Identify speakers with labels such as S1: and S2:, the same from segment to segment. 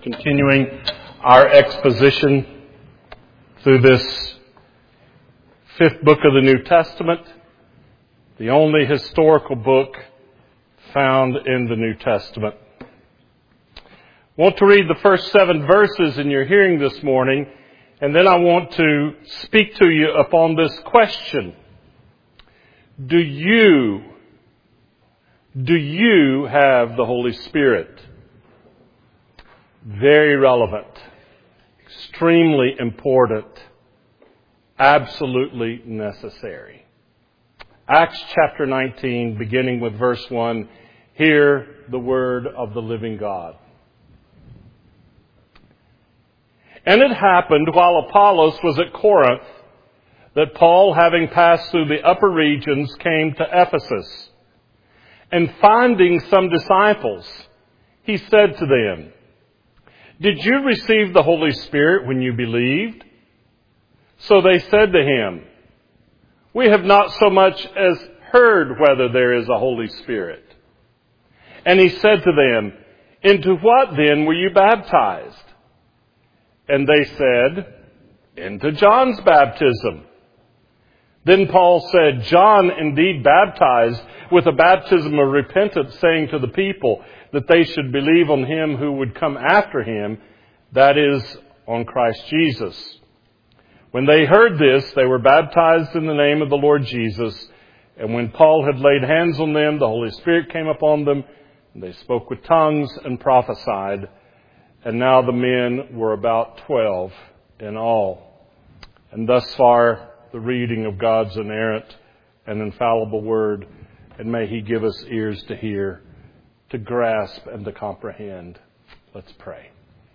S1: Continuing our exposition through this fifth book of the New Testament, the only historical book found in the New Testament. I want to read the first 7 verses in your hearing this morning, and then I want to speak to you upon this question. Do you have the Holy Spirit? Very relevant, extremely important, absolutely necessary. Acts chapter 19, beginning with verse 1, hear the word of the living God. And it happened while Apollos was at Corinth that Paul, having passed through the upper regions, came to Ephesus. And finding some disciples, he said to them, "Did you receive the Holy Spirit when you believed?" So they said to him, "We have not so much as heard whether there is a Holy Spirit." And he said to them, "Into what then were you baptized?" And they said, "Into John's baptism." Then Paul said, "John indeed baptized with a baptism of repentance, saying to the people that they should believe on him who would come after him, that is, on Christ Jesus." When they heard this, they were baptized in the name of the Lord Jesus. And when Paul had laid hands on them, the Holy Spirit came upon them, and they spoke with tongues and prophesied. And now the men were about 12 in all. And thus far, the reading of God's inerrant and infallible word. And may He give us ears to hear, to grasp, and to comprehend. Let's pray.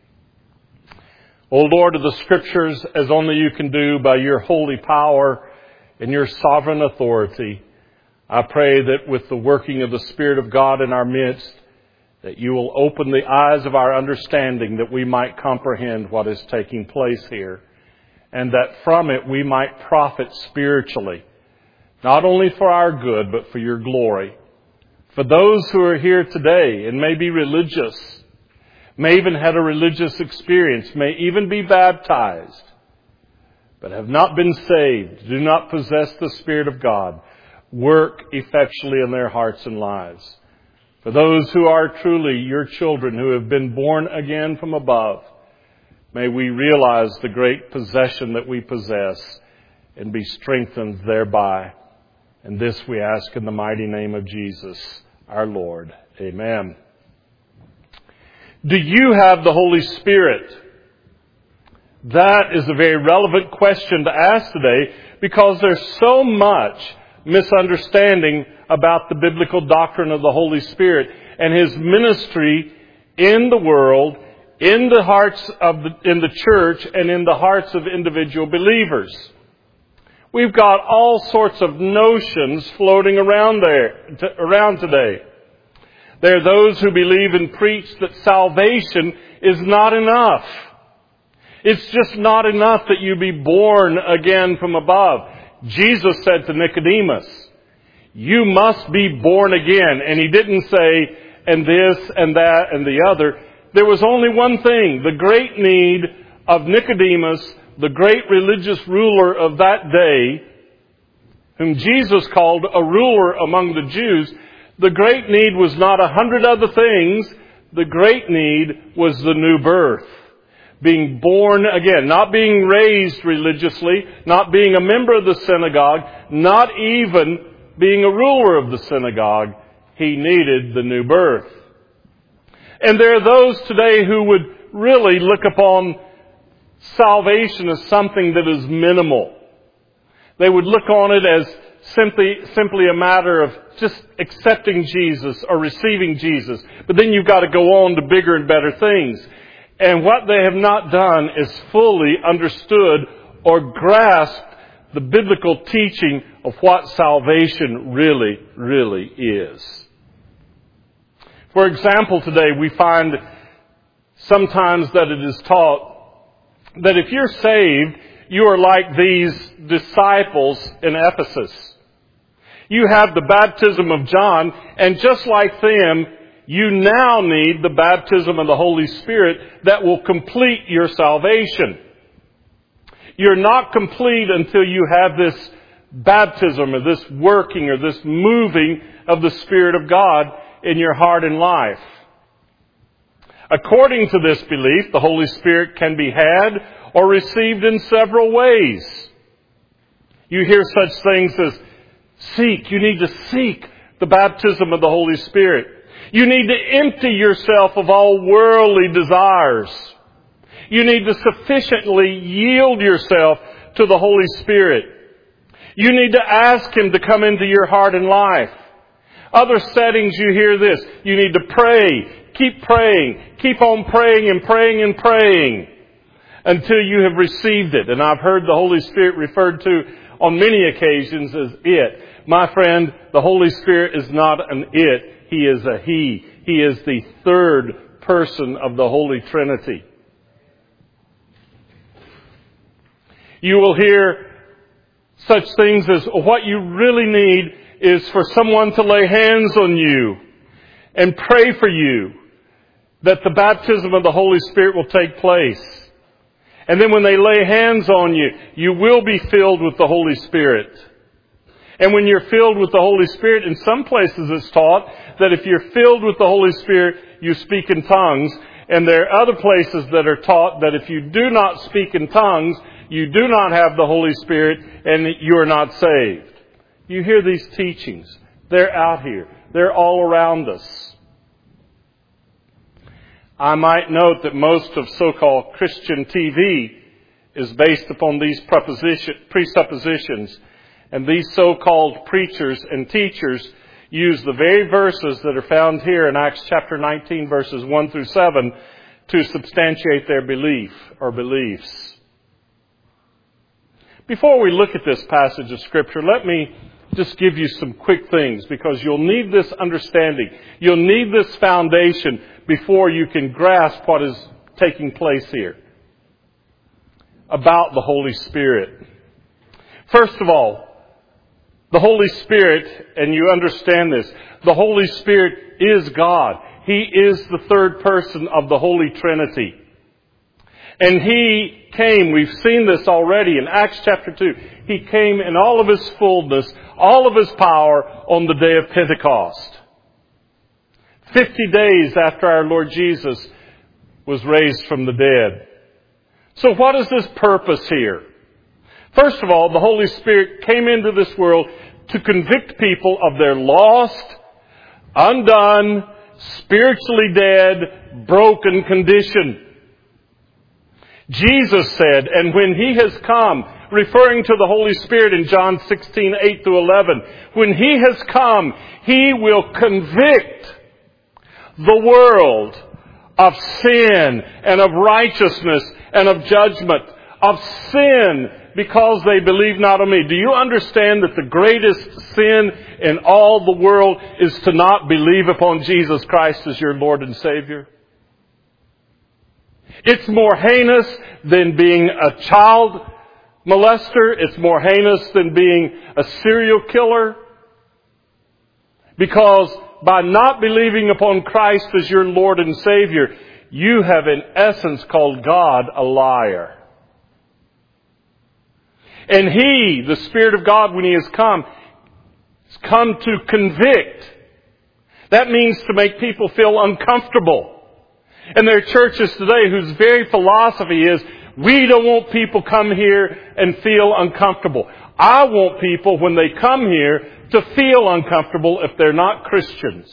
S1: O Lord of the Scriptures, as only you can do by your holy power and your sovereign authority, I pray that with the working of the Spirit of God in our midst, that you will open the eyes of our understanding that we might comprehend what is taking place here, and that from it we might profit spiritually, not only for our good, but for your glory. For those who are here today and may be religious, may even had a religious experience, may even be baptized, but have not been saved, do not possess the Spirit of God, work effectually in their hearts and lives. For those who are truly your children, who have been born again from above, may we realize the great possession that we possess and be strengthened thereby. And this we ask in the mighty name of Jesus, our Lord. Amen. Do you have the Holy Spirit? That is a very relevant question to ask today, because there's so much misunderstanding about the biblical doctrine of the Holy Spirit and His ministry in the world, in the hearts in the church, and in the hearts of individual believers. We've got all sorts of notions floating around today. There are those who believe and preach that salvation is not enough. It's just not enough that you be born again from above. Jesus said to Nicodemus, "You must be born again." And He didn't say, and this and that and the other. There was only one thing. The great need of Nicodemus, the great religious ruler of that day, whom Jesus called a ruler among the Jews, the great need was not 100 other things. The great need was the new birth. Being born again, not being raised religiously, not being a member of the synagogue, not even being a ruler of the synagogue. He needed the new birth. And there are those today who would really look upon salvation as something that is minimal. They would look on it as simply a matter of just accepting Jesus or receiving Jesus. But then you've got to go on to bigger and better things. And what they have not done is fully understood or grasped the biblical teaching of what salvation really, really is. For example, today we find sometimes that it is taught that if you're saved, you are like these disciples in Ephesus. You have the baptism of John, and just like them, You now need the baptism of the Holy Spirit that will complete your salvation. You're not complete until you have this baptism or this working or this moving of the Spirit of God in your heart and life. According to this belief, the Holy Spirit can be had or received in several ways. You hear such things as seek. You need to seek the baptism of the Holy Spirit. You need to empty yourself of all worldly desires. You need to sufficiently yield yourself to the Holy Spirit. You need to ask Him to come into your heart and life. Other settings you hear this. You need to pray. Keep praying. Keep on praying and praying and praying until you have received it. And I've heard the Holy Spirit referred to on many occasions as it. My friend, the Holy Spirit is not an it. He is a He. He is the third person of the Holy Trinity. You will hear such things as what you really need is for someone to lay hands on you and pray for you that the baptism of the Holy Spirit will take place. And then when they lay hands on you, you will be filled with the Holy Spirit. And when you're filled with the Holy Spirit, in some places it's taught that if you're filled with the Holy Spirit, you speak in tongues. And there are other places that are taught that if you do not speak in tongues, you do not have the Holy Spirit and you are not saved. You hear these teachings. They're out here. They're all around us. I might note that most of so-called Christian TV is based upon these presuppositions. And these so-called preachers and teachers use the very verses that are found here in Acts chapter 19, verses 1 through 7, to substantiate their belief or beliefs. Before we look at this passage of Scripture, let me just give you some quick things, because you'll need this understanding. You'll need this foundation before you can grasp what is taking place here about the Holy Spirit. First of all, the Holy Spirit, and you understand this, the Holy Spirit is God. He is the third person of the Holy Trinity. And He came, we've seen this already in Acts chapter 2, He came in all of His fullness, all of His power on the day of Pentecost. 50 days after our Lord Jesus was raised from the dead. So what is His purpose here? First of all, the Holy Spirit came into this world to convict people of their lost, undone, spiritually dead, broken condition. Jesus said, and when He has come, referring to the Holy Spirit in John 16, 8 through 11, when He has come, He will convict the world of sin and of righteousness and of judgment. Of sin because they believe not on me. Do you understand that the greatest sin in all the world is to not believe upon Jesus Christ as your Lord and Savior? It's more heinous than being a child molester. It's more heinous than being a serial killer. Because by not believing upon Christ as your Lord and Savior, you have in essence called God a liar. And He, the Spirit of God, when He has come to convict. That means to make people feel uncomfortable. And there are churches today whose very philosophy is, we don't want people come here and feel uncomfortable. I want people, when they come here, to feel uncomfortable if they're not Christians.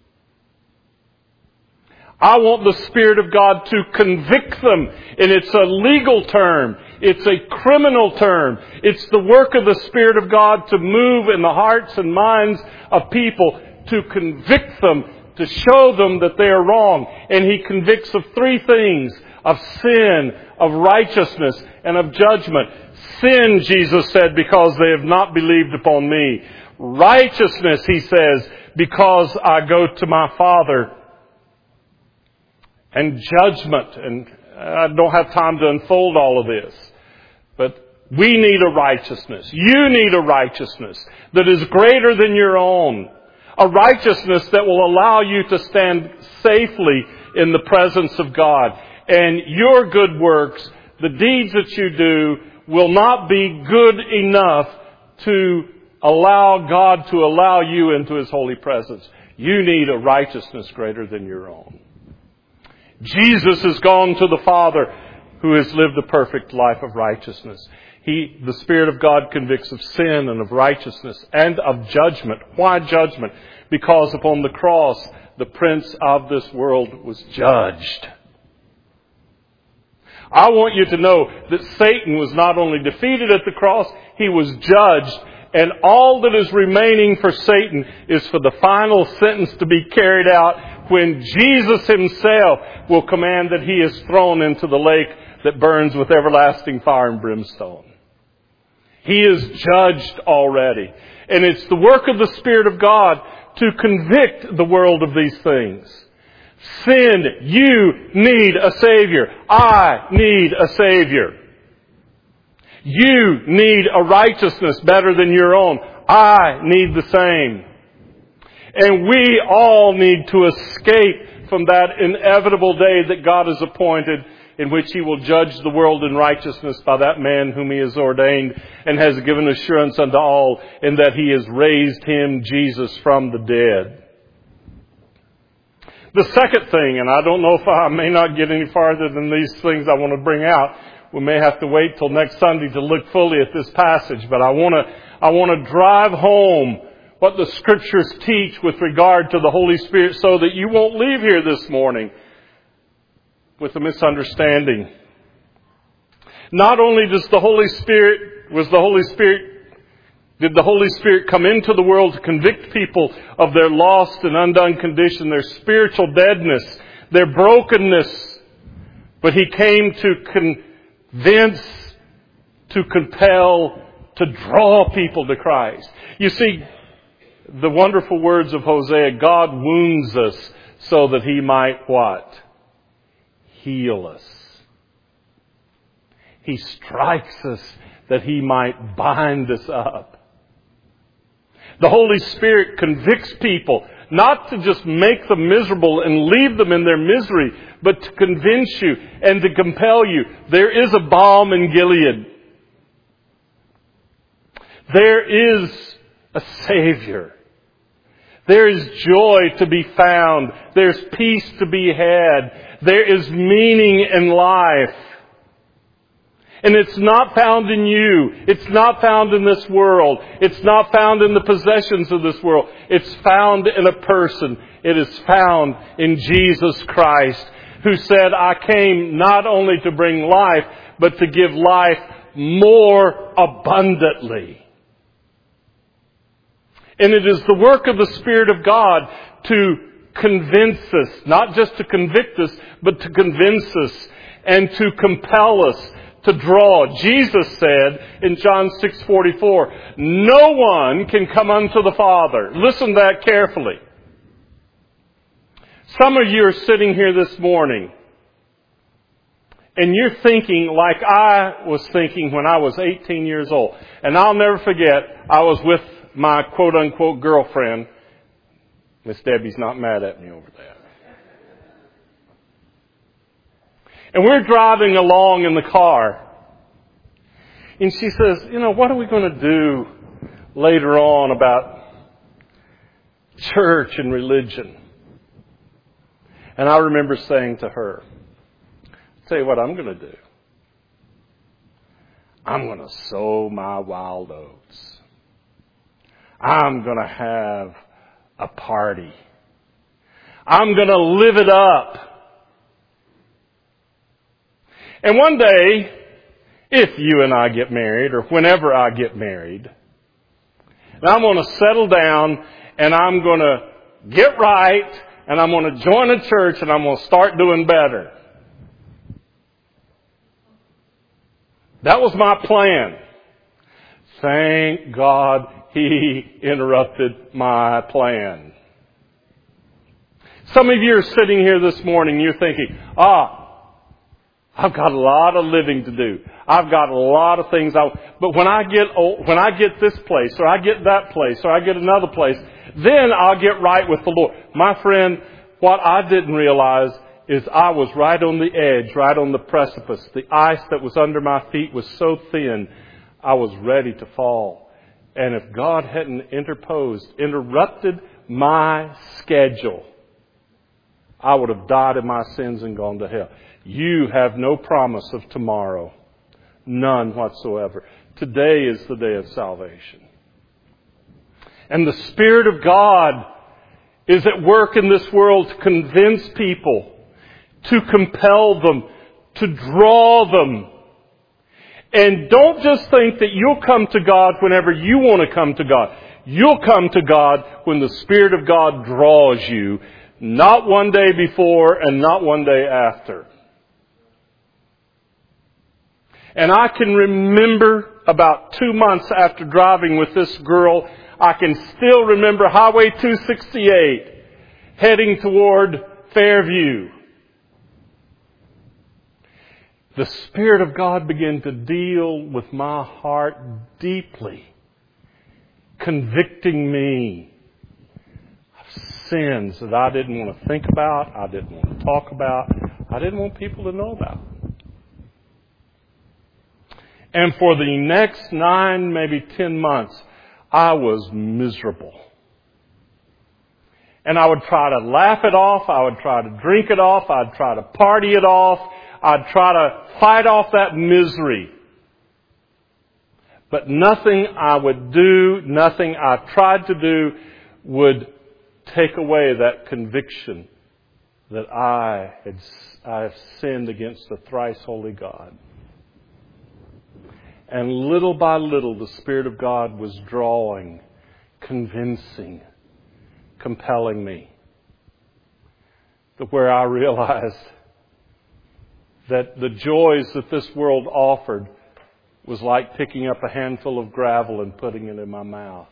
S1: I want the Spirit of God to convict them. And it's a legal term. It's a criminal term. It's the work of the Spirit of God to move in the hearts and minds of people, to convict them, to show them that they are wrong. And He convicts of three things: of sin, of righteousness, and of judgment. Sin, Jesus said, because they have not believed upon me. Righteousness, He says, because I go to my Father. And judgment, and I don't have time to unfold all of this, but we need a righteousness. You need a righteousness that is greater than your own. A righteousness that will allow you to stand safely in the presence of God. And your good works, the deeds that you do, will not be good enough to allow God to allow you into His holy presence. You need a righteousness greater than your own. Jesus has gone to the Father, who has lived a perfect life of righteousness. The Spirit of God convicts of sin and of righteousness and of judgment. Why judgment? Because upon the cross, the prince of this world was judged. I want you to know that Satan was not only defeated at the cross, he was judged. And all that is remaining for Satan is for the final sentence to be carried out when Jesus Himself will command that he is thrown into the lake that burns with everlasting fire and brimstone. He is judged already. And it's the work of the Spirit of God to convict the world of these things. Sin, you need a Savior. I need a Savior. You need a righteousness better than your own. I need the same. And we all need to escape from that inevitable day that God has appointed, in which He will judge the world in righteousness by that man whom He has ordained and has given assurance unto all, in that He has raised Him, Jesus, from the dead. The second thing, and I don't know if I may not get any farther than these things I want to bring out. We may have to wait till next Sunday to look fully at this passage, but I want to drive home what the Scriptures teach with regard to the Holy Spirit, so that you won't leave here this morning with a misunderstanding. Not only did the Holy Spirit come into the world to convict people of their lost and undone condition, their spiritual deadness, their brokenness, but He came to convince, to compel, to draw people to Christ. You see, the wonderful words of Hosea, God wounds us so that He might what? Heal us. He strikes us that He might bind us up. The Holy Spirit convicts people not to just make them miserable and leave them in their misery, but to convince you and to compel you. There is a balm in Gilead. There is a Savior. There is joy to be found. There's peace to be had. There is meaning in life. And it's not found in you. It's not found in this world. It's not found in the possessions of this world. It's found in a person. It is found in Jesus Christ, who said, I came not only to bring life, but to give life more abundantly. And it is the work of the Spirit of God to convince us, not just to convict us, but to convince us and to compel us, to draw. Jesus said in John 6:44, no one can come unto the Father. Listen to that carefully. Some of you are sitting here this morning and you're thinking like I was thinking when I was 18 years old. And I'll never forget, I was with my quote-unquote girlfriend. Miss Debbie's not mad at me over that. And we're driving along in the car. And she says, what are we going to do later on about church and religion? And I remember saying to her, I'll tell you what I'm going to do. I'm going to sow my wild oats. I'm going to have a party. I'm going to live it up. And one day, if you and I get married, or whenever I get married, I'm going to settle down and I'm going to get right and I'm going to join a church and I'm going to start doing better. That was my plan. Thank God He interrupted my plan. Some of you are sitting here this morning, you're thinking, I've got a lot of living to do. I've got a lot of things. But when I get this place, or I get that place, or I get another place, Then I'll get right with the Lord. My friend, what I didn't realize is I was right on the edge, right on the precipice. The ice that was under my feet was so thin, I was ready to fall. And if God hadn't interrupted my schedule, I would have died in my sins and gone to hell. You have no promise of tomorrow. None whatsoever. Today is the day of salvation. And the Spirit of God is at work in this world to convince people, to compel them, to draw them. And don't just think that you'll come to God whenever you want to come to God. You'll come to God when the Spirit of God draws you, not one day before and not one day after. And I can remember about 2 months after driving with this girl, I can still remember Highway 268 heading toward Fairview. The Spirit of God began to deal with my heart deeply, convicting me of sins that I didn't want to think about, I didn't want to talk about, I didn't want people to know about. And for the next 9, maybe 10 months, I was miserable. And I would try to laugh it off, I would try to drink it off, I'd try to party it off, I'd try to fight off that misery. But nothing I would do, nothing I tried to do would take away that conviction that I have sinned against the thrice holy God. And little by little, the Spirit of God was drawing, convincing, compelling me. To where I realized that the joys that this world offered was like picking up a handful of gravel and putting it in my mouth.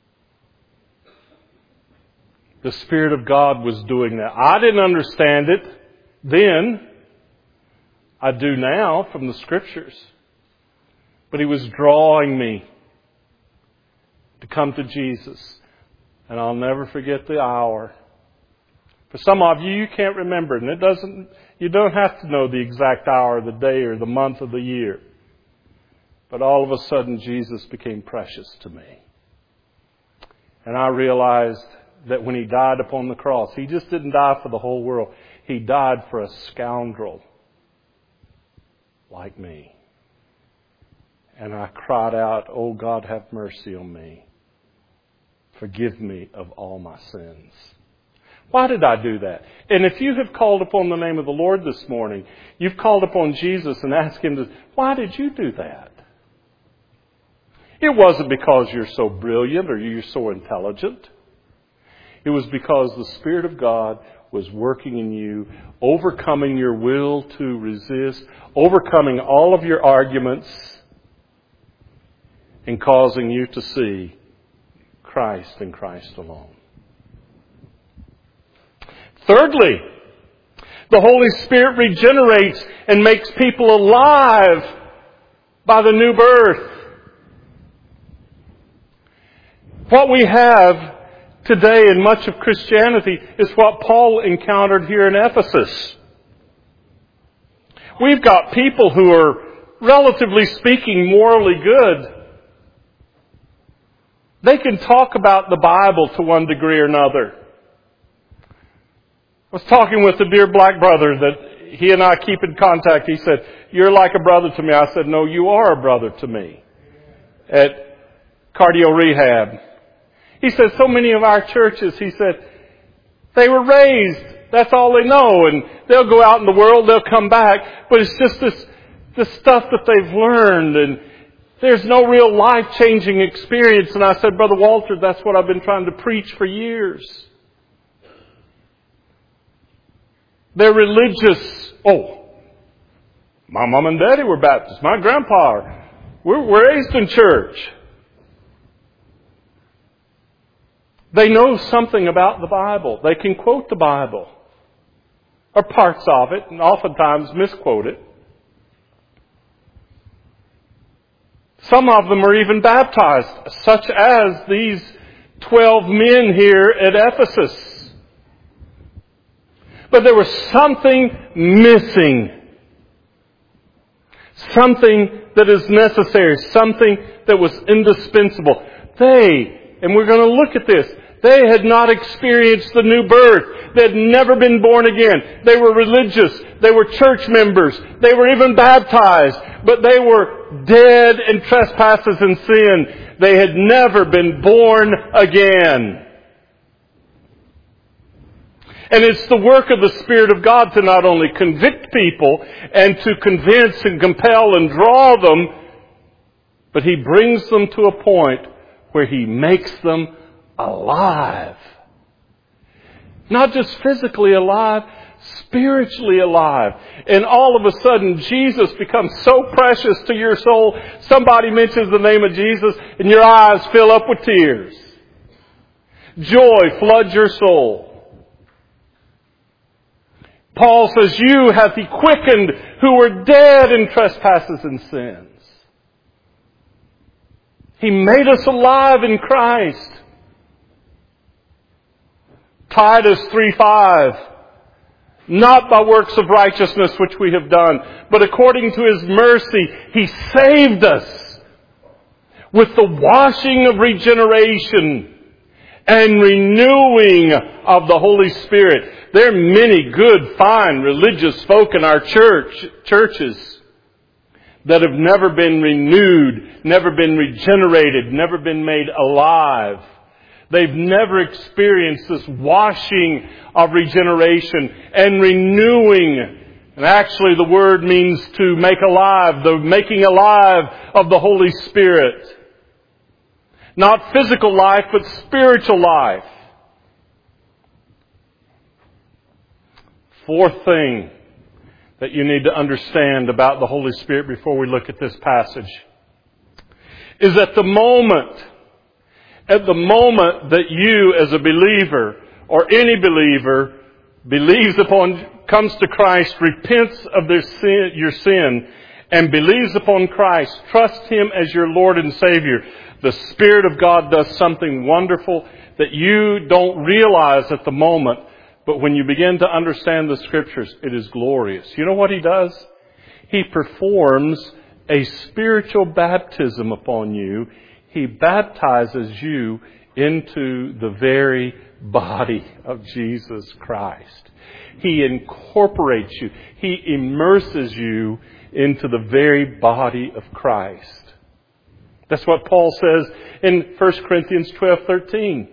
S1: The Spirit of God was doing that. I didn't understand it then. I do now from the Scriptures. But He was drawing me to come to Jesus. And I'll never forget the hour. For some of you, you can't remember it. And you don't have to know the exact hour of the day or the month of the year. But all of a sudden, Jesus became precious to me. And I realized that when He died upon the cross, He just didn't die for the whole world. He died for a scoundrel like me. And I cried out, "Oh God, have mercy on me. Forgive me of all my sins." Why did I do that? And if you have called upon the name of the Lord this morning, you've called upon Jesus and asked Him to, why did you do that? It wasn't because you're so brilliant or you're so intelligent. It was because the Spirit of God was working in you, overcoming your will to resist, overcoming all of your arguments, and causing you to see Christ and Christ alone. Thirdly, the Holy Spirit regenerates and makes people alive by the new birth. What we have today in much of Christianity is what Paul encountered here in Ephesus. We've got people who are, relatively speaking, morally good. They can talk about the Bible to one degree or another. I was talking with a dear black brother that he and I keep in contact. He said, "You're like a brother to me." I said, "No, you are a brother to me." At cardio rehab. He said, "So many of our churches," he said, "they were raised. That's all they know. And they'll go out in the world, they'll come back. But it's just this stuff that they've learned, and there's no real life-changing experience." And I said, "Brother Walter, that's what I've been trying to preach for years." They're religious. "Oh, my mom and daddy were Baptists. My grandpa, we're raised in church." They know something about the Bible. They can quote the Bible, or parts of it, and oftentimes misquote it. Some of them are even baptized, such as these 12 men here at Ephesus. But there was something missing. Something that is necessary. Something that was indispensable. And we're going to look at this, they had not experienced the new birth. They had never been born again. They were religious. They were church members. They were even baptized. But they were dead in trespasses and sin. They had never been born again. And it's the work of the Spirit of God to not only convict people and to convince and compel and draw them, but He brings them to a point where He makes them alive. Not just physically alive, spiritually alive. And all of a sudden, Jesus becomes so precious to your soul. Somebody mentions the name of Jesus and your eyes fill up with tears. Joy floods your soul. Paul says, you hath He quickened who were dead in trespasses and sins. He made us alive in Christ. Titus 3:5. Not by works of righteousness which we have done, but according to His mercy, He saved us with the washing of regeneration and renewing of the Holy Spirit. There are many good, fine, religious folk in our churches that have never been renewed, never been regenerated, never been made alive. They've never experienced this washing of regeneration and renewing. And actually the word means to make alive, the making alive of the Holy Spirit. Not physical life, but spiritual life. Fourth thing that you need to understand about the Holy Spirit before we look at this passage is at the moment that you as a believer or any believer comes to Christ, repents of your sin, and believes upon Christ, trusts Him as your Lord and Savior, the Spirit of God does something wonderful that you don't realize at the moment. But when you begin to understand the Scriptures, it is glorious. You know what He does? He performs a spiritual baptism upon you. He baptizes you into the very body of Jesus Christ. He incorporates you. He immerses you into the very body of Christ. That's what Paul says in 1 Corinthians 12:13.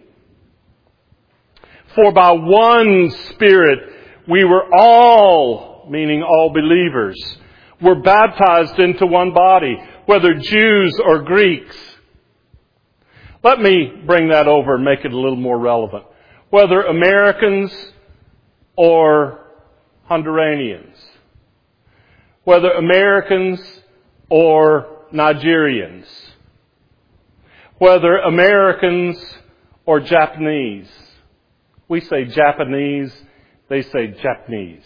S1: For by one Spirit we were all, meaning all believers, were baptized into one body, whether Jews or Greeks. Let me bring that over and make it a little more relevant. Whether Americans or Honduranians. Whether Americans or Nigerians. Whether Americans or Japanese. We say Japanese, they say Japanese.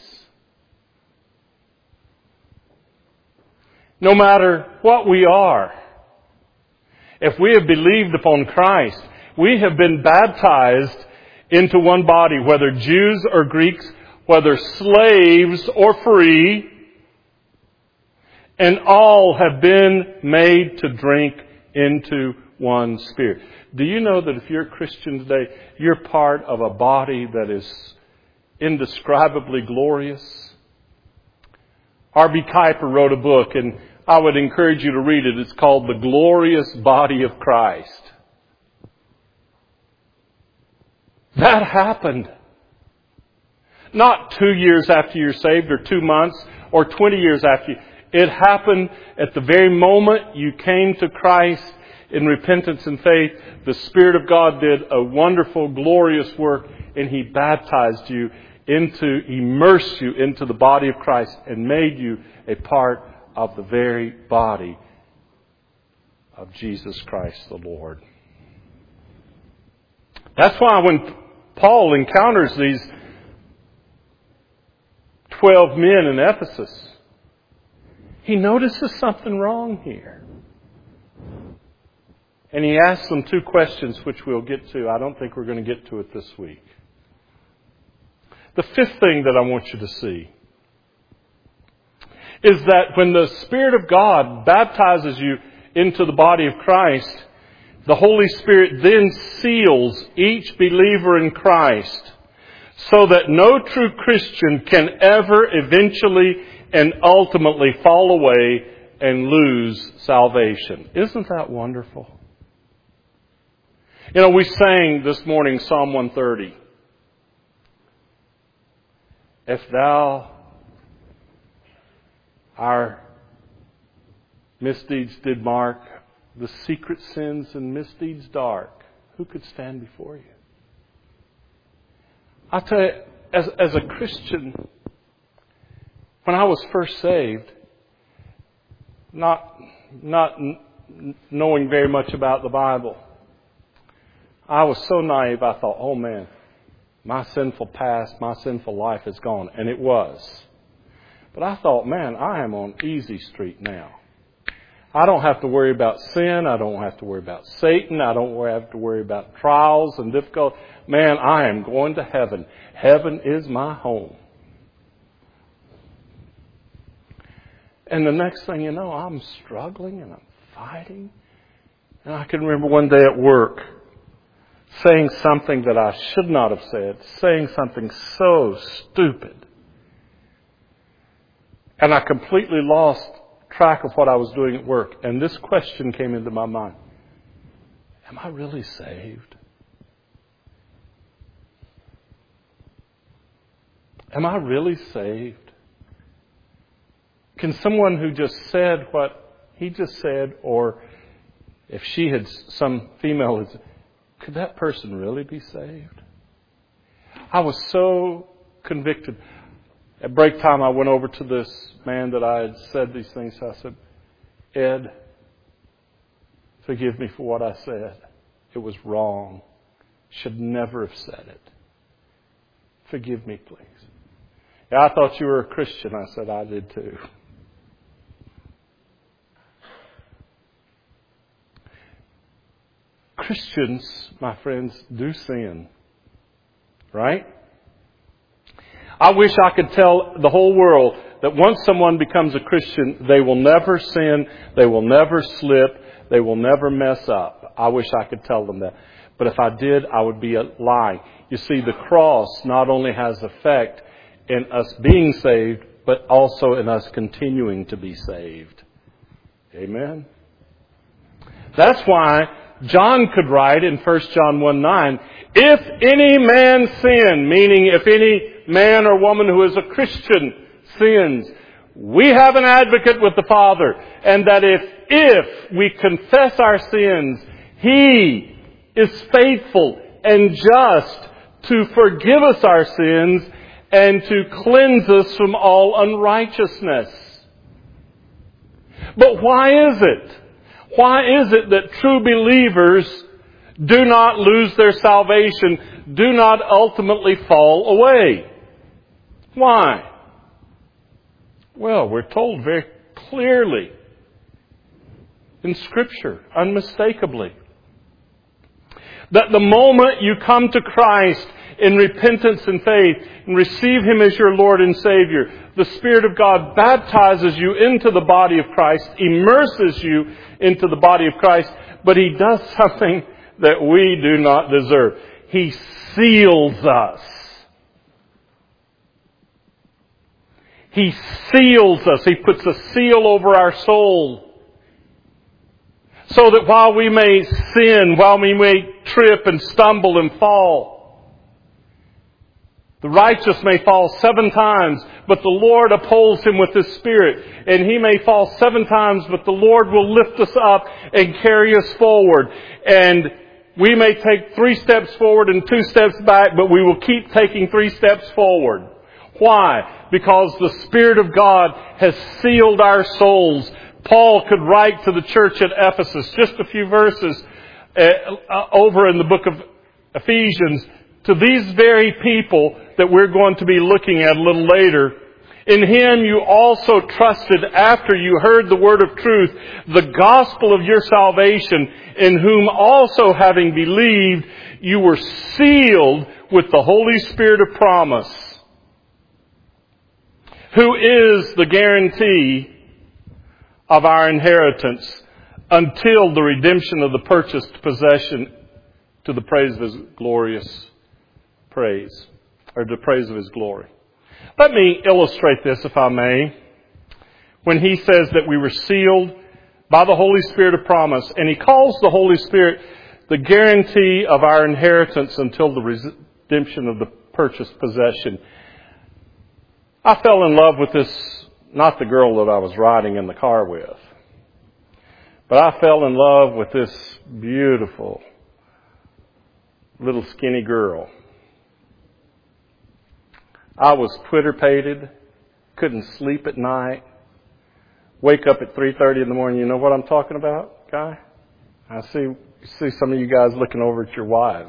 S1: No matter what we are, if we have believed upon Christ, we have been baptized into one body, whether Jews or Greeks, whether slaves or free, and all have been made to drink into one Spirit. Do you know that if you're a Christian today, you're part of a body that is indescribably glorious? R.B. Kuiper wrote a book, and I would encourage you to read it. It's called The Glorious Body of Christ. That happened. Not 2 years after you're saved, or 2 months, or 20 years after you. It happened at the very moment you came to Christ in repentance and faith. The Spirit of God did a wonderful, glorious work, and He baptized you immersed you into the body of Christ and made you a part of the very body of Jesus Christ the Lord. That's why when Paul encounters these 12 men in Ephesus, he notices something wrong here. And he asked them two questions, which we'll get to. I don't think we're going to get to it this week. The fifth thing that I want you to see is that when the Spirit of God baptizes you into the body of Christ, the Holy Spirit then seals each believer in Christ so that no true Christian can ever eventually and ultimately fall away and lose salvation. Isn't that wonderful? You know, we sang this morning Psalm 130. If thou our misdeeds did mark, the secret sins and misdeeds dark, who could stand before you? I'll tell you, as a Christian, when I was first saved, not knowing very much about the Bible, I was so naive, I thought, oh man, my sinful past, my sinful life is gone. And it was. But I thought, man, I am on easy street now. I don't have to worry about sin. I don't have to worry about Satan. I don't have to worry about trials and difficulties. Man, I am going to heaven. Heaven is my home. And the next thing you know, I'm struggling and I'm fighting. And I can remember one day at work saying something that I should not have said, saying something so stupid. And I completely lost track of what I was doing at work. And this question came into my mind. Am I really saved? Am I really saved? Can someone who just said what he just said, or if she had, some female, could that person really be saved? I was so convicted. At break time, I went over to this man that I had said these things to. I said, Ed, forgive me for what I said. It was wrong. Should never have said it. Forgive me, please. Yeah, I thought you were a Christian. I said, I did too. Christians, my friends, do sin. Right? I wish I could tell the whole world that once someone becomes a Christian, they will never sin, they will never slip, they will never mess up. I wish I could tell them that. But if I did, I would be lying. You see, the cross not only has effect in us being saved, but also in us continuing to be saved. Amen? That's why John could write in 1 John 1:9, if any man sin, meaning if any man or woman who is a Christian sins, we have an advocate with the Father, and that if we confess our sins, He is faithful and just to forgive us our sins and to cleanse us from all unrighteousness. But why is it? Why is it that true believers do not lose their salvation, do not ultimately fall away? Why? Well, we're told very clearly in Scripture, unmistakably, that the moment you come to Christ in repentance and faith and receive Him as your Lord and Savior, the Spirit of God baptizes you into the body of Christ, immerses you into the body of Christ, but He does something that we do not deserve. He seals us. He seals us. He puts a seal over our soul. So that while we may sin, while we may trip and stumble and fall, the righteous may fall 7 times, but the Lord upholds him with His Spirit. And he may fall 7 times, but the Lord will lift us up and carry us forward. And we may take 3 steps forward and 2 steps back, but we will keep taking 3 steps forward. Why? Because the Spirit of God has sealed our souls. Paul could write to the church at Ephesus, just a few verses over in the book of Ephesians, to these very people that we're going to be looking at a little later. In Him you also trusted after you heard the word of truth, the gospel of your salvation, in whom also having believed, you were sealed with the Holy Spirit of promise, who is the guarantee of our inheritance until the redemption of the purchased possession to the praise of His glorious praise, or the praise of His glory. Let me illustrate this, if I may. When he says that we were sealed by the Holy Spirit of promise, and he calls the Holy Spirit the guarantee of our inheritance until the redemption of the purchased possession. I fell in love with this, not the girl that I was riding in the car with, but I fell in love with this beautiful little skinny girl. I was Twitter-pated, couldn't sleep at night, wake up at 3:30 in the morning. You know what I'm talking about, Guy? I see some of you guys looking over at your wives.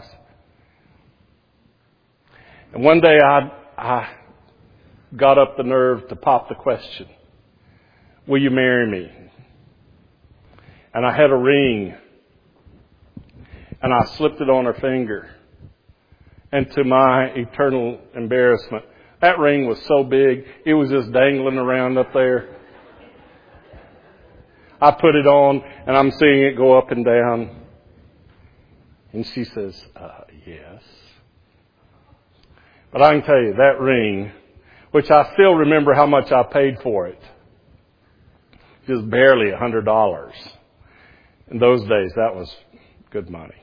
S1: And one day I got up the nerve to pop the question, will you marry me? And I had a ring, and I slipped it on her finger. And to my eternal embarrassment, that ring was so big, it was just dangling around up there. I put it on, and I'm seeing it go up and down. And she says, yes. But I can tell you, that ring, which I still remember how much I paid for it, just barely $100. In those days, that was good money.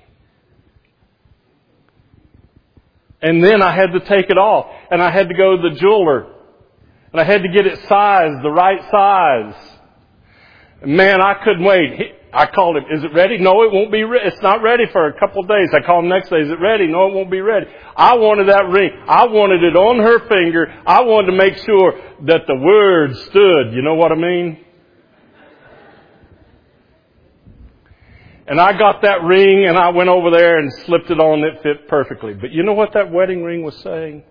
S1: And then I had to take it off, and I had to go to the jeweler, and I had to get it sized, the right size. Man, I couldn't wait. I called him, is it ready? No, it won't be ready. It's not ready for a couple of days. I called him next day, is it ready? No, it won't be ready. I wanted that ring. I wanted it on her finger. I wanted to make sure that the word stood. You know what I mean? And I got that ring, and I went over there and slipped it on. It fit perfectly. But you know what that wedding ring was saying?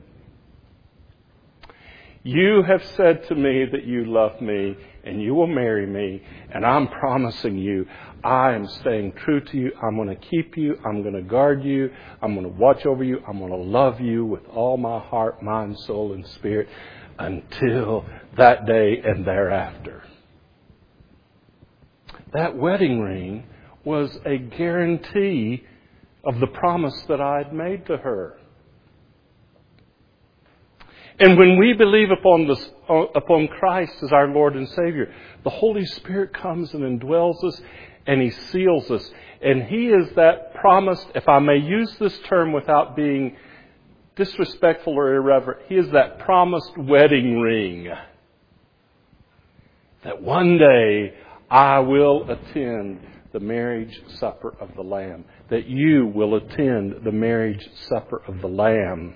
S1: You have said to me that you love me, and you will marry me, and I'm promising you, I am staying true to you. I'm going to keep you. I'm going to guard you. I'm going to watch over you. I'm going to love you with all my heart, mind, soul, and spirit until that day and thereafter. That wedding ring was a guarantee of the promise that I had made to her. And when we believe upon Christ as our Lord and Savior, the Holy Spirit comes and indwells us, and He seals us. And He is that promised, if I may use this term without being disrespectful or irreverent, He is that promised wedding ring. That one day I will attend the marriage supper of the Lamb. That you will attend the marriage supper of the Lamb.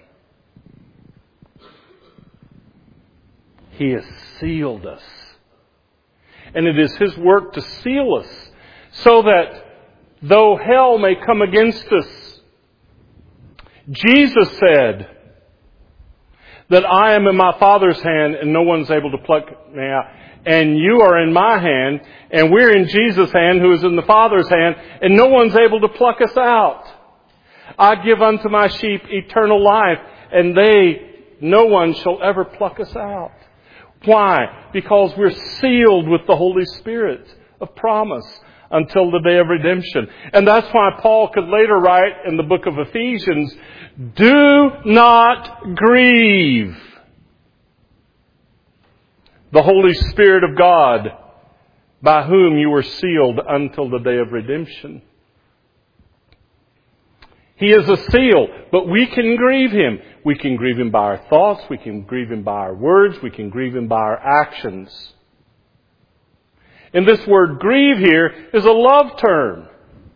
S1: He has sealed us. And it is His work to seal us so that though hell may come against us, Jesus said that I am in my Father's hand and no one's able to pluck me out. And you are in my hand, and we're in Jesus' hand, who is in the Father's hand, and no one's able to pluck us out. I give unto my sheep eternal life, and no one shall ever pluck us out. Why? Because we're sealed with the Holy Spirit of promise until the day of redemption. And that's why Paul could later write in the book of Ephesians, do not grieve the Holy Spirit of God, by whom you were sealed until the day of redemption. He is a seal, but we can grieve Him. We can grieve Him by our thoughts. We can grieve Him by our words. We can grieve Him by our actions. And this word grieve here is a love term.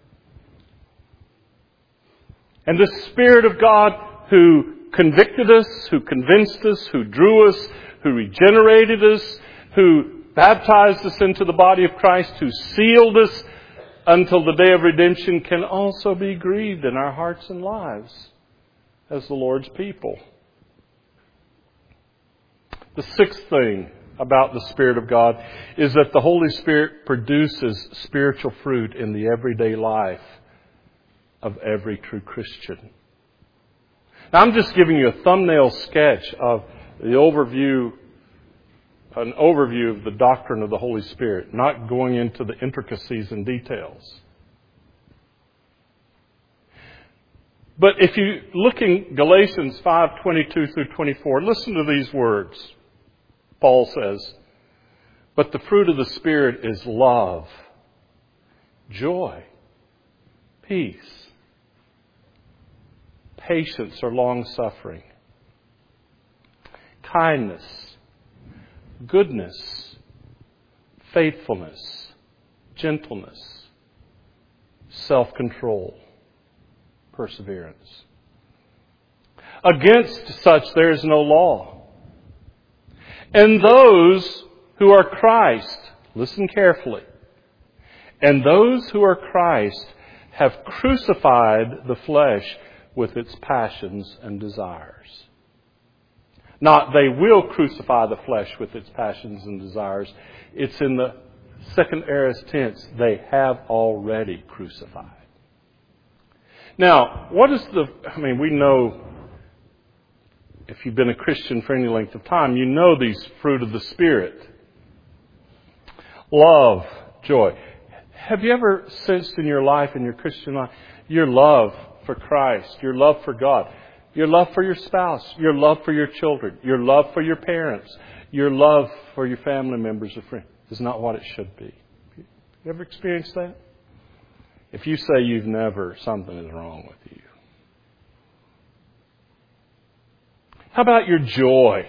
S1: And the Spirit of God who convicted us, who convinced us, who drew us, who regenerated us, who baptized us into the body of Christ, who sealed us until the day of redemption, can also be grieved in our hearts and lives as the Lord's people. The sixth thing about the Spirit of God is that the Holy Spirit produces spiritual fruit in the everyday life of every true Christian. Now, I'm just giving you a thumbnail sketch of an overview of the doctrine of the Holy Spirit, not going into the intricacies and details. But if you look in Galatians 5:22 through 24, listen to these words. Paul says, "But the fruit of the Spirit is love, joy, peace, patience or long-suffering, kindness, goodness, faithfulness, gentleness, self-control, perseverance. Against such there is no law. And those who are Christ," listen carefully, "and those who are Christ have crucified the flesh with its passions and desires." Not they will crucify the flesh with its passions and desires. It's in the second aorist tense. They have already crucified. Now, we know, if you've been a Christian for any length of time, you know these fruit of the Spirit. Love, joy. Have you ever sensed in your life, in your Christian life, your love for Christ, your love for God, your love for your spouse, your love for your children, your love for your parents, your love for your family members or friends is not what it should be? You ever experienced that? If you say you've never, something is wrong with you. How about your joy?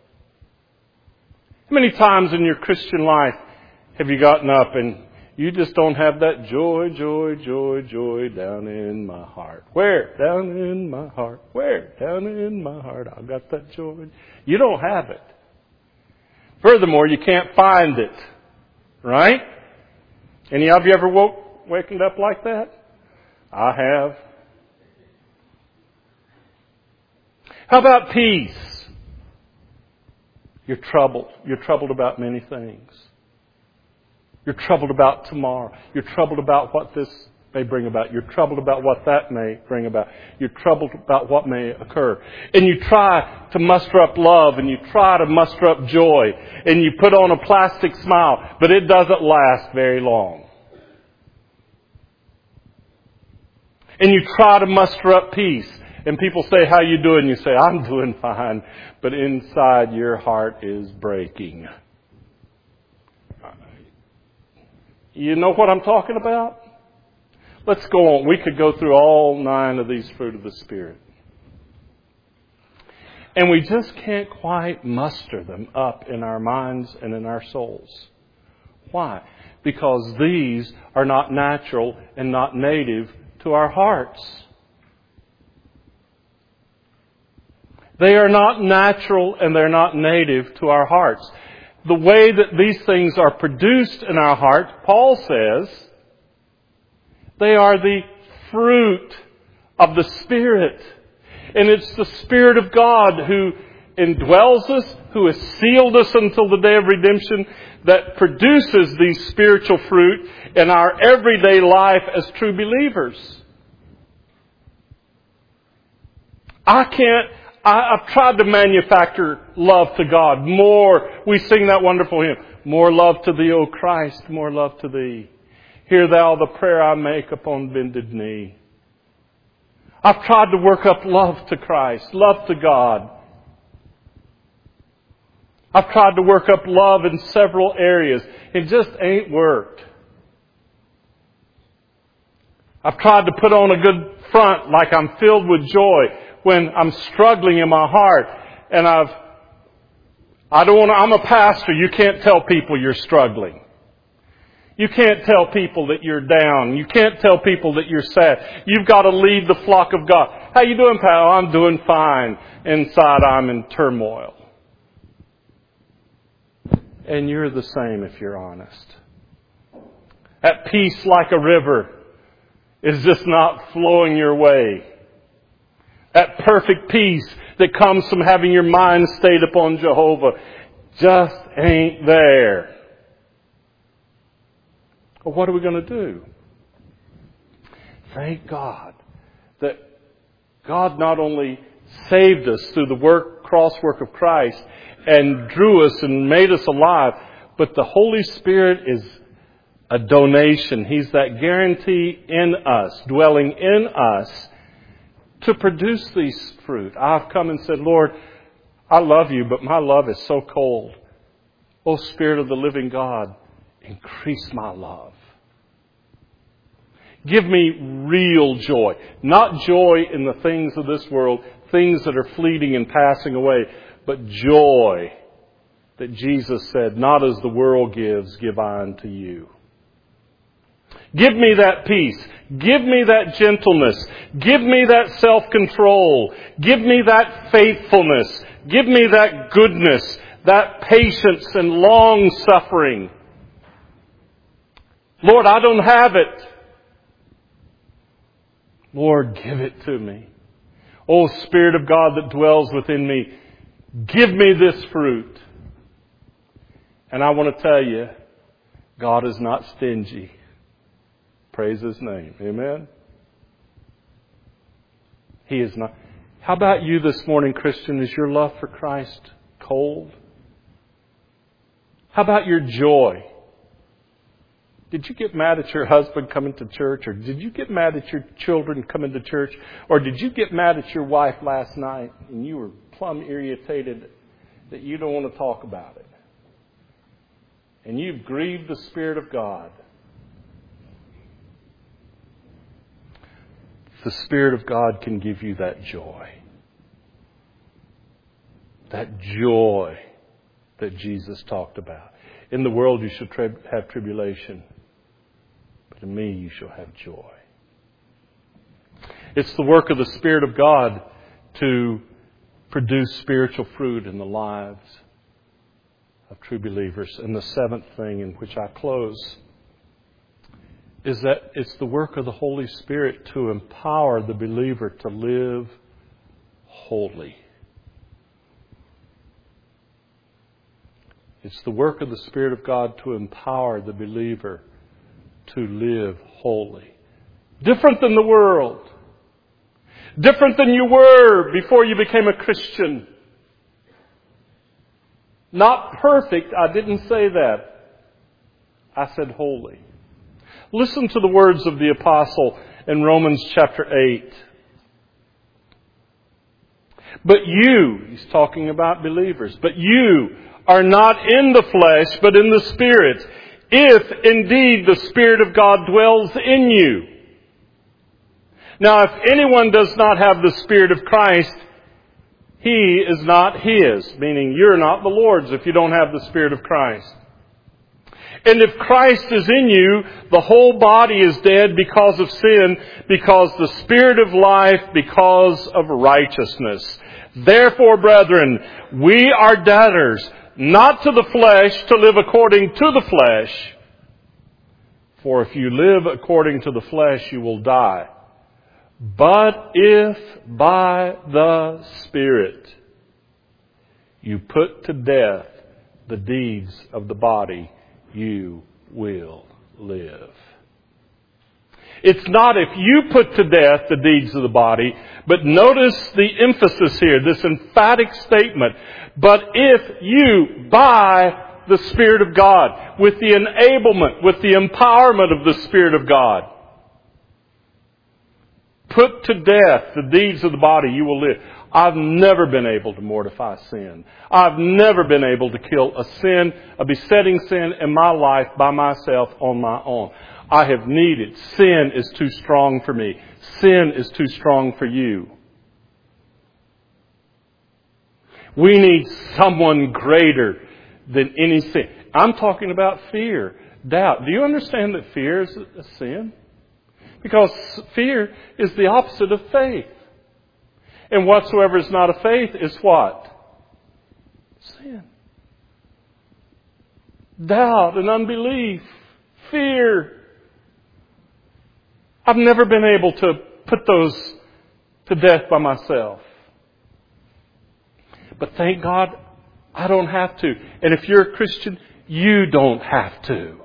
S1: How many times in your Christian life have you gotten up and you just don't have that joy, joy, joy, joy down in my heart? Where? Down in my heart. Where? Down in my heart. I've got that joy. You don't have it. Furthermore, you can't find it. Right? Any of you ever wakened up like that? I have. How about peace? You're troubled. You're troubled about many things. You're troubled about tomorrow. You're troubled about what this may bring about. You're troubled about what that may bring about. You're troubled about what may occur. And you try to muster up love and you try to muster up joy and you put on a plastic smile, but it doesn't last very long. And you try to muster up peace. And people say, "How you doing?" You say, "I'm doing fine." But inside your heart is breaking. You know what I'm talking about? Let's go on. We could go through all 9 of these fruit of the Spirit. And we just can't quite muster them up in our minds and in our souls. Why? Because these are not natural and not native to our hearts. They are not natural and they're not native to our hearts. The way that these things are produced in our heart, Paul says, they are the fruit of the Spirit. And it's the Spirit of God who indwells us, who has sealed us until the day of redemption, that produces these spiritual fruit in our everyday life as true believers. I've tried to manufacture love to God. More, we sing that wonderful hymn, "More love to thee, O Christ, more love to thee. Hear thou the prayer I make upon bended knee." I've tried to work up love to Christ, love to God. I've tried to work up love in several areas. It just ain't worked. I've tried to put on a good front like I'm filled with joy when I'm struggling in my heart. And I'm a pastor. You can't tell people you're struggling. You can't tell people that you're down. You can't tell people that you're sad. You've got to lead the flock of God. "How you doing, pal?" "I'm doing fine." Inside, I'm in turmoil. And you're the same if you're honest. That peace like a river is just not flowing your way. That perfect peace that comes from having your mind stayed upon Jehovah just ain't there. Well, what are we going to do? Thank God that God not only saved us through the cross work of Christ and drew us and made us alive, but the Holy Spirit is a donation. He's that guarantee in us, dwelling in us, to produce these fruit. I've come and said, Lord, I love you, but my love is so cold. Oh, Spirit of the living God, increase my love. Give me real joy. Not joy in the things of this world, things that are fleeting and passing away, but joy that Jesus said, not as the world gives, give I unto you. Give me that peace. Give me that gentleness. Give me that self-control. Give me that faithfulness. Give me that goodness, that patience and long-suffering. Lord, I don't have it. Lord, give it to me. Oh, Spirit of God that dwells within me, give me this fruit. And I want to tell you, God is not stingy. Praise His name. Amen? He is not. How about you this morning, Christian? Is your love for Christ cold? How about your joy? Did you get mad at your husband coming to church? Or did you get mad at your children coming to church? Or did you get mad at your wife last night and you were plumb irritated that you don't want to talk about it? And you've grieved the Spirit of God. The Spirit of God can give you that joy. That joy that Jesus talked about. In the world you shall have tribulation, but in me you shall have joy. It's the work of the Spirit of God to produce spiritual fruit in the lives of true believers. And the seventh thing in which I close is that it's the work of the Holy Spirit to empower the believer to live holy. It's the work of the Spirit of God to empower the believer to live holy. Different than the world. Different than you were before you became a Christian. Not perfect, I didn't say that. I said holy. Listen to the words of the apostle in Romans chapter 8. But you, he's talking about believers, but you are not in the flesh, but in the Spirit, if indeed the Spirit of God dwells in you. Now, if anyone does not have the Spirit of Christ, he is not his, meaning you're not the Lord's if you don't have the Spirit of Christ. And if Christ is in you, the whole body is dead because of sin, because the Spirit of life, because of righteousness. Therefore, brethren, we are debtors, not to the flesh, to live according to the flesh. For if you live according to the flesh, you will die. But if by the Spirit you put to death the deeds of the body, you will live. It's not if you put to death the deeds of the body, but notice the emphasis here, this emphatic statement. But if you, by the Spirit of God, with the enablement, with the empowerment of the Spirit of God, put to death the deeds of the body, you will live. I've never been able to mortify sin. I've never been able to kill a sin, a besetting sin in my life by myself on my own. I have needed. Sin is too strong for me. Sin is too strong for you. We need someone greater than any sin. I'm talking about fear, doubt. Do you understand that fear is a sin? Because fear is the opposite of faith. And whatsoever is not of faith is what? Sin. Doubt and unbelief. Fear. I've never been able to put those to death by myself. But thank God, I don't have to. And if you're a Christian, you don't have to.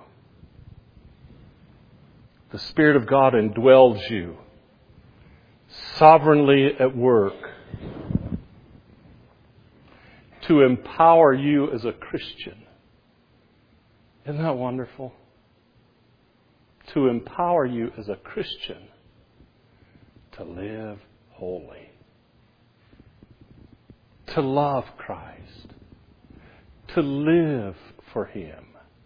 S1: The Spirit of God indwells you, sovereignly at work, to empower you as a Christian. Isn't that wonderful? To empower you as a Christian to live holy, to love Christ, to live for Him.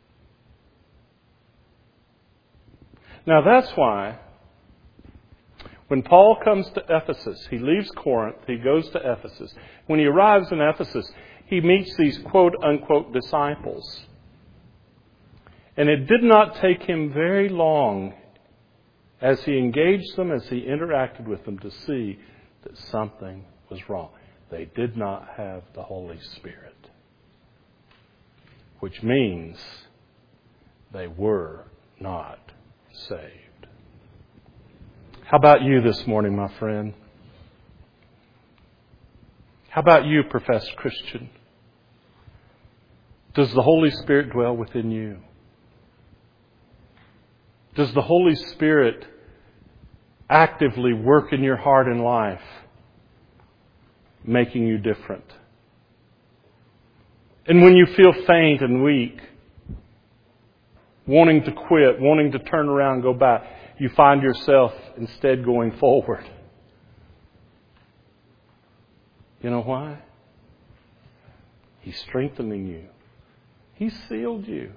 S1: Now that's why when Paul comes to Ephesus, he leaves Corinth, he goes to Ephesus. When he arrives in Ephesus, he meets these quote-unquote disciples. And it did not take him very long as he engaged them, as he interacted with them, to see that something was wrong. They did not have the Holy Spirit, which means they were not saved. How about you this morning, my friend? How about you, professed Christian? Does the Holy Spirit dwell within you? Does the Holy Spirit actively work in your heart and life, making you different? And when you feel faint and weak, wanting to quit, wanting to turn around and go back, you find yourself instead going forward. You know why? He's strengthening you. He's sealed you.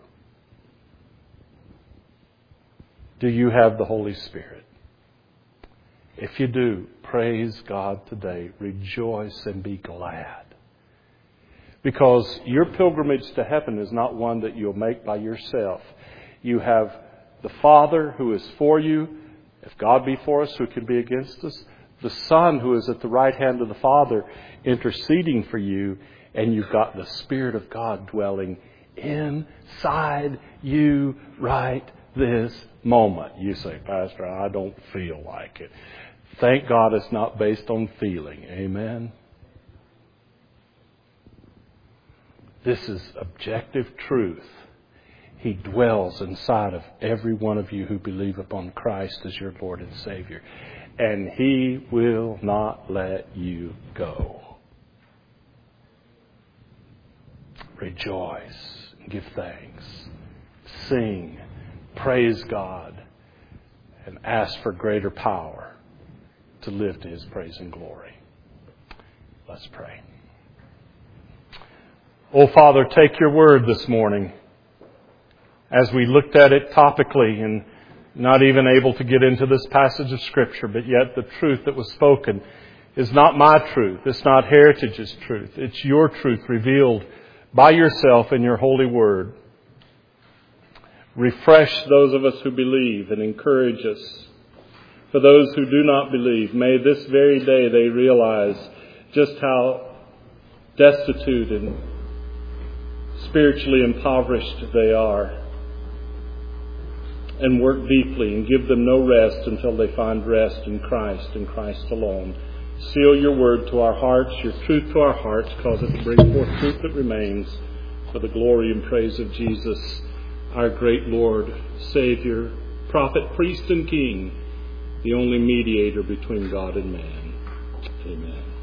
S1: Do you have the Holy Spirit? If you do, praise God today. Rejoice and be glad. Because your pilgrimage to heaven is not one that you'll make by yourself. You have the Father who is for you. If God be for us, who can be against us? The Son who is at the right hand of the Father interceding for you. And you've got the Spirit of God dwelling inside you right this moment. You say, Pastor, I don't feel like it. Thank God it's not based on feeling. Amen. This is objective truth. He dwells inside of every one of you who believe upon Christ as your Lord and Savior. And He will not let you go. Rejoice and give thanks. Sing. Praise God. And ask for greater power to live to His praise and glory. Let's pray. Oh, Father, take your word this morning. As we looked at it topically and not even able to get into this passage of Scripture, but yet the truth that was spoken is not my truth. It's not Heritage's truth. It's your truth revealed by yourself in your holy word. Refresh those of us who believe and encourage us. For those who do not believe, may this very day they realize just how destitute and spiritually impoverished they are, and work deeply and give them no rest until they find rest in Christ and Christ alone. Seal your word to our hearts, your truth to our hearts, cause it to bring forth truth that remains for the glory and praise of Jesus, our great Lord, Savior, prophet, priest, and King, the only mediator between God and man. Amen.